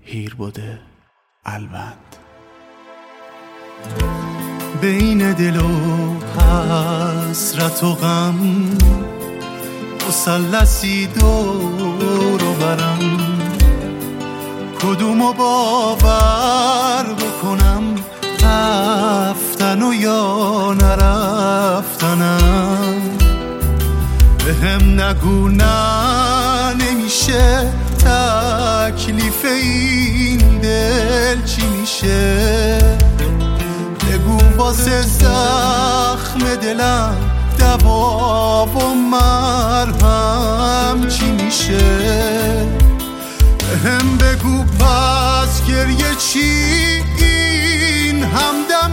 هیر بوده البند. بین دل و حسرت و غم مثلثی دور و برم، کدومو باور بکنم، رفتن و یا نرفتنم. بهم نگو نه نمیشه، تکلیف این دل چی میشه؟ بگو واسه زخم دلم دوا و مرهم چی میشه؟ بهم بگو پس گریه چی، این همدم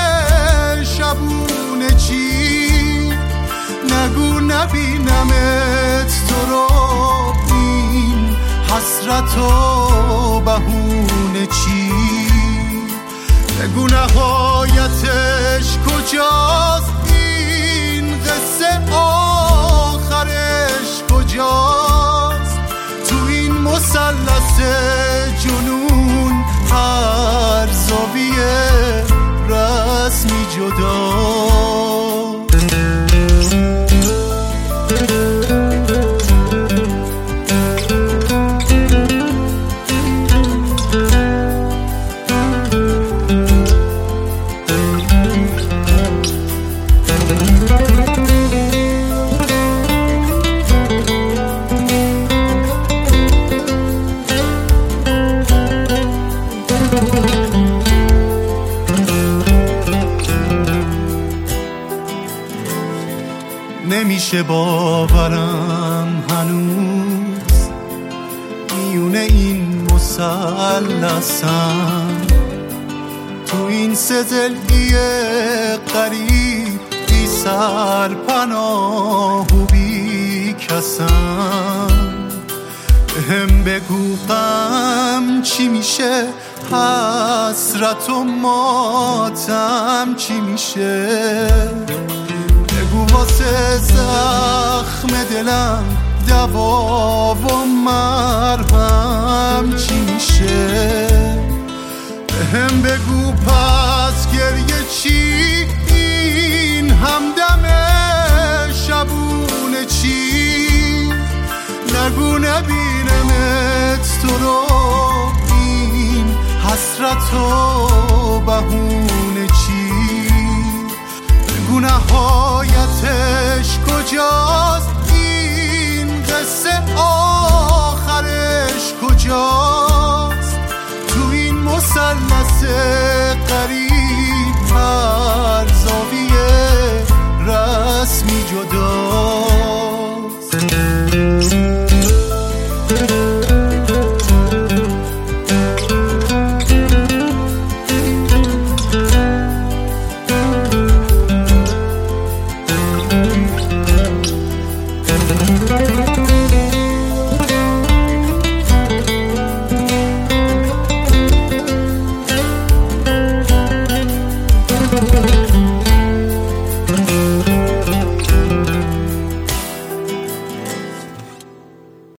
شبونه چی؟ نگو نبینمت تو رو، این حسرت و بهونه چی؟ بگو نهایتش کجاست، این قصه آخرش کجاست؟ تو این مثلث جنون هر زاویه رسمی جداست. نمیشه باورم هنوز میونه این مثلثم، تو این سزلی غریب بی سرپناه و بی کسم. بهم بگو غم چی میشه، حسرت و ماتم چی میشه؟ بگو واسه زخم دلم دوا و مرهم چی میشه؟ بهم بگو پس گریه چی، این همدم شبونه چی؟ نگو نبینمت تو رو، این حسرت و بهونه چی؟ بگو نهایتش کجاست، این قصه آخرش کجاست؟ تو این مثلث غریب هر زاویه رسمی جدا.